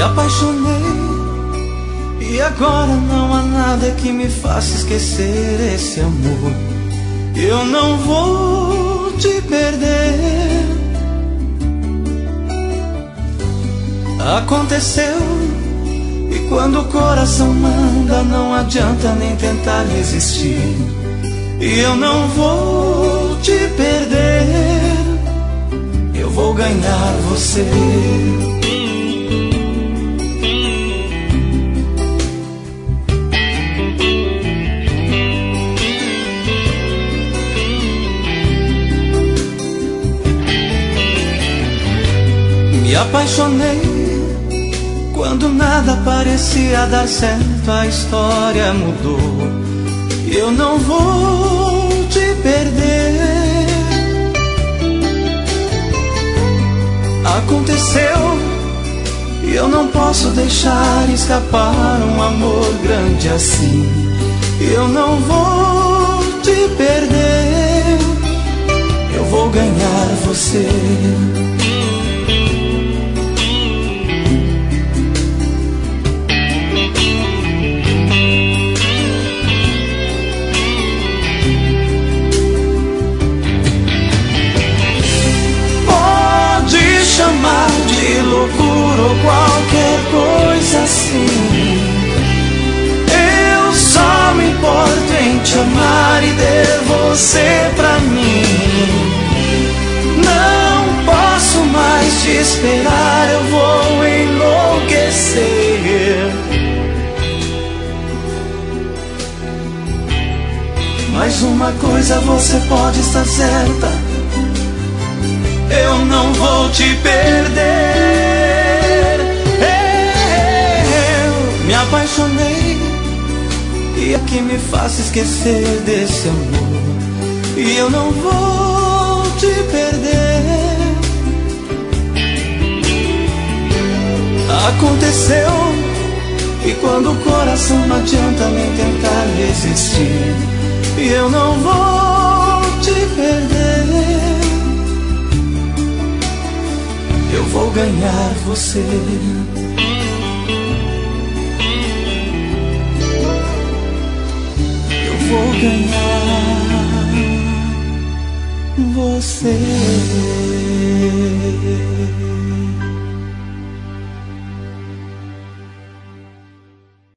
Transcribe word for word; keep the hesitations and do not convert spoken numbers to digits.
apaixonei e agora não há nada que me faça esquecer esse amor. Eu não vou te perder. Aconteceu, e quando o coração manda não adianta nem tentar resistir. E eu não vou te perder, eu vou ganhar você. Me apaixonei quando nada parecia dar certo, a história mudou. Eu não vou te perder. Aconteceu e eu não posso deixar escapar um amor grande assim. Eu não vou te perder, eu vou ganhar você. Chamar de loucura ou qualquer coisa assim. Eu só me importo em te amar e ter você pra mim. Não posso mais te esperar, eu vou enlouquecer. Mas uma coisa você pode estar certa: eu não vou te perder. Eu me apaixonei e é que me faça esquecer desse amor. E eu não vou te perder. Aconteceu, e quando o coração não adianta nem tentar resistir. E eu não vou te perder, eu vou ganhar você. Eu vou ganhar você.